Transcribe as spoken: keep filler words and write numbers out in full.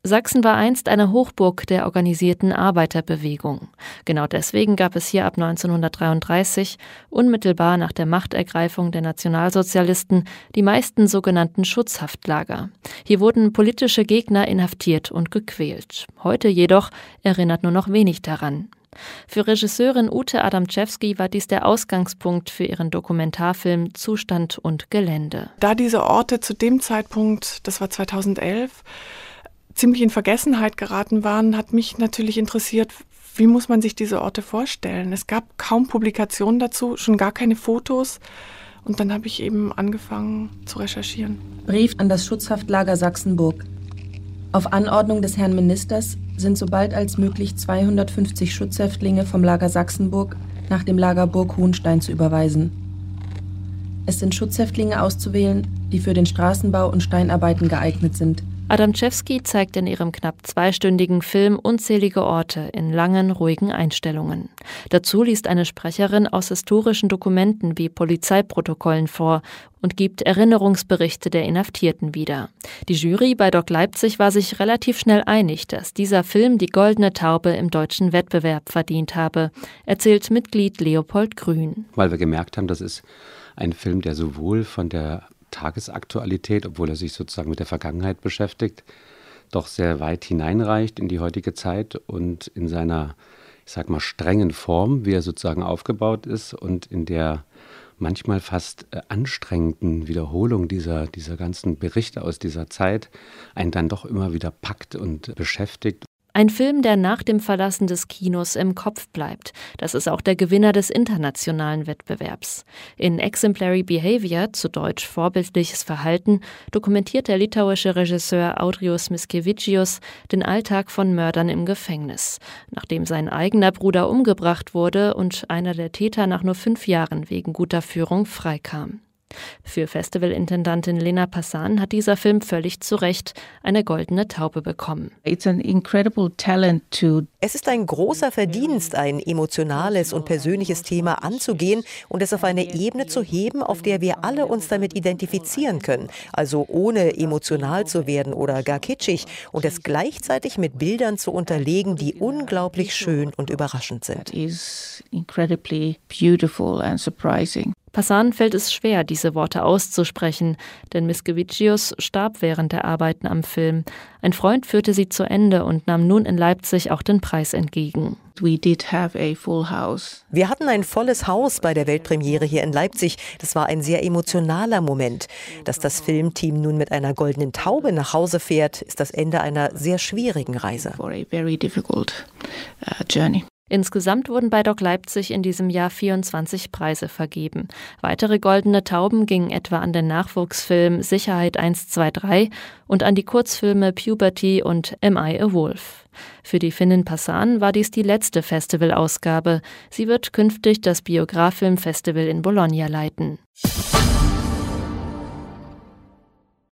Sachsen war einst eine Hochburg der organisierten Arbeiterbewegung. Genau deswegen gab es hier ab neunzehnhundertdreiunddreißig, unmittelbar nach der Machtergreifung der Nationalsozialisten, die meisten sogenannten Schutzhaftlager. Hier wurden politische Gegner inhaftiert und gequält. Heute jedoch erinnert nur noch wenig daran. Für Regisseurin Ute Adamczewski war dies der Ausgangspunkt für ihren Dokumentarfilm Zustand und Gelände. Da diese Orte zu dem Zeitpunkt, das war zweitausendelf, ziemlich in Vergessenheit geraten waren, hat mich natürlich interessiert, wie muss man sich diese Orte vorstellen. Es gab kaum Publikationen dazu, schon gar keine Fotos. Und dann habe ich eben angefangen zu recherchieren. Brief an das Schutzhaftlager Sachsenburg. Auf Anordnung des Herrn Ministers sind so bald als möglich zweihundertfünfzig Schutzhäftlinge vom Lager Sachsenburg nach dem Lager Burg Hohenstein zu überweisen. Es sind Schutzhäftlinge auszuwählen, die für den Straßenbau und Steinarbeiten geeignet sind. Adamczewski zeigt in ihrem knapp zweistündigen Film unzählige Orte in langen, ruhigen Einstellungen. Dazu liest eine Sprecherin aus historischen Dokumenten wie Polizeiprotokollen vor und gibt Erinnerungsberichte der Inhaftierten wieder. Die Jury bei Doc Leipzig war sich relativ schnell einig, dass dieser Film die Goldene Taube im deutschen Wettbewerb verdient habe, erzählt Mitglied Leopold Grün. Weil wir gemerkt haben, das ist ein Film, der sowohl von der Tagesaktualität, obwohl er sich sozusagen mit der Vergangenheit beschäftigt, doch sehr weit hineinreicht in die heutige Zeit und in seiner, ich sag mal, strengen Form, wie er sozusagen aufgebaut ist und in der manchmal fast äh, anstrengenden Wiederholung dieser, dieser ganzen Berichte aus dieser Zeit einen dann doch immer wieder packt und beschäftigt. Ein Film, der nach dem Verlassen des Kinos im Kopf bleibt. Das ist auch der Gewinner des internationalen Wettbewerbs. In Exemplary Behavior, zu Deutsch vorbildliches Verhalten, dokumentiert der litauische Regisseur Audrius Mickevičius den Alltag von Mördern im Gefängnis, nachdem sein eigener Bruder umgebracht wurde und einer der Täter nach nur fünf Jahren wegen guter Führung freikam. Für Festivalintendantin Lena Passan hat dieser Film völlig zu Recht eine Goldene Taube bekommen. It's an incredible talent to Es ist ein großer Verdienst, ein emotionales und persönliches Thema anzugehen und es auf eine Ebene zu heben, auf der wir alle uns damit identifizieren können. Also ohne emotional zu werden oder gar kitschig und es gleichzeitig mit Bildern zu unterlegen, die unglaublich schön und überraschend sind. That is incredibly beautiful and surprising. Passan fällt es schwer, diese Worte auszusprechen, denn Mickevičius starb während der Arbeiten am Film. Ein Freund führte sie zu Ende und nahm nun in Leipzig auch den Preis entgegen. We did have a full house. Wir hatten ein volles Haus bei der Weltpremiere hier in Leipzig. Das war ein sehr emotionaler Moment. Dass das Filmteam nun mit einer Goldenen Taube nach Hause fährt, ist das Ende einer sehr schwierigen Reise. For a very difficult uh, journey. Insgesamt wurden bei Doc Leipzig in diesem Jahr vierundzwanzig Preise vergeben. Weitere Goldene Tauben gingen etwa an den Nachwuchsfilm Sicherheit eins zwei drei und an die Kurzfilme Puberty und Am I a Wolf? Für die Finnin Passan war dies die letzte Festivalausgabe. Sie wird künftig das Biografilmfestival in Bologna leiten.